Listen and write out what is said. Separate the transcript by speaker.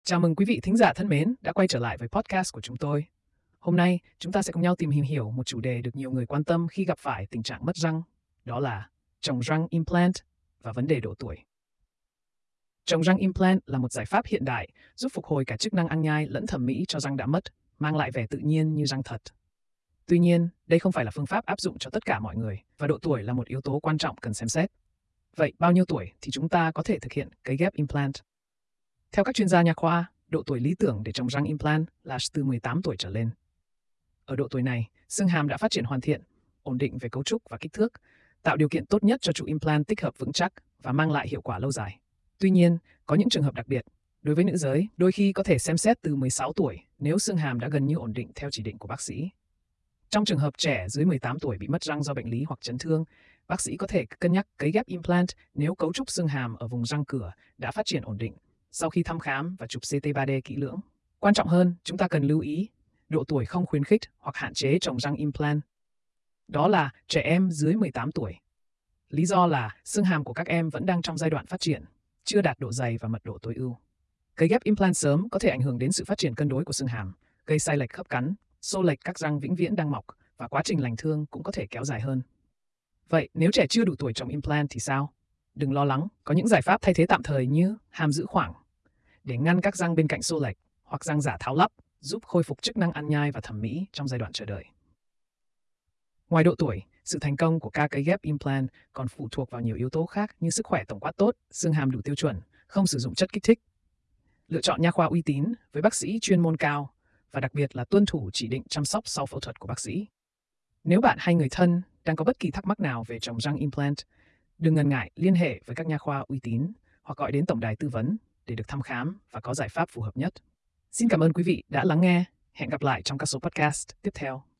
Speaker 1: Chào mừng quý vị thính giả thân mến đã quay trở lại với podcast của chúng tôi. Hôm nay, chúng ta sẽ cùng nhau tìm hiểu một chủ đề được nhiều người quan tâm khi gặp phải tình trạng mất răng, đó là trồng răng implant và vấn đề độ tuổi. Trồng răng implant là một giải pháp hiện đại giúp phục hồi cả chức năng ăn nhai lẫn thẩm mỹ cho răng đã mất, mang lại vẻ tự nhiên như răng thật. Tuy nhiên, đây không phải là phương pháp áp dụng cho tất cả mọi người và độ tuổi là một yếu tố quan trọng cần xem xét. Vậy bao nhiêu tuổi thì chúng ta có thể thực hiện cấy ghép implant? Theo các chuyên gia nha khoa, độ tuổi lý tưởng để trồng răng implant là từ 18 tuổi trở lên. Ở độ tuổi này, xương hàm đã phát triển hoàn thiện, ổn định về cấu trúc và kích thước, tạo điều kiện tốt nhất cho trụ implant tích hợp vững chắc và mang lại hiệu quả lâu dài. Tuy nhiên, có những trường hợp đặc biệt. Đối với nữ giới, đôi khi có thể xem xét từ 16 tuổi nếu xương hàm đã gần như ổn định theo chỉ định của bác sĩ. Trong trường hợp trẻ dưới 18 tuổi bị mất răng do bệnh lý hoặc chấn thương, bác sĩ có thể cân nhắc cấy ghép implant nếu cấu trúc xương hàm ở vùng răng cửa đã phát triển ổn định sau khi thăm khám và chụp CT 3D kỹ lưỡng. Quan trọng hơn, chúng ta cần lưu ý, độ tuổi không khuyến khích hoặc hạn chế trồng răng implant. Đó là trẻ em dưới 18 tuổi. Lý do là xương hàm của các em vẫn đang trong giai đoạn phát triển, chưa đạt độ dày và mật độ tối ưu. Cấy ghép implant sớm có thể ảnh hưởng đến sự phát triển cân đối của xương hàm, gây sai lệch khớp cắn, xô lệch các răng vĩnh viễn đang mọc và quá trình lành thương cũng có thể kéo dài hơn. Vậy nếu trẻ chưa đủ tuổi trồng implant thì sao? Đừng lo lắng, có những giải pháp thay thế tạm thời như hàm giữ khoảng để ngăn các răng bên cạnh xô lệch hoặc răng giả tháo lắp, giúp khôi phục chức năng ăn nhai và thẩm mỹ trong giai đoạn chờ đợi. Ngoài độ tuổi, sự thành công của ca cấy ghép implant còn phụ thuộc vào nhiều yếu tố khác như sức khỏe tổng quát tốt, xương hàm đủ tiêu chuẩn, không sử dụng chất kích thích, lựa chọn nha khoa uy tín với bác sĩ chuyên môn cao và đặc biệt là tuân thủ chỉ định chăm sóc sau phẫu thuật của bác sĩ. Nếu bạn hay người thân đang có bất kỳ thắc mắc nào về trồng răng implant, đừng ngần ngại liên hệ với các nha khoa uy tín hoặc gọi đến tổng đài tư vấn để được thăm khám và có giải pháp phù hợp nhất. Xin cảm ơn quý vị đã lắng nghe. Hẹn gặp lại trong các số podcast tiếp theo.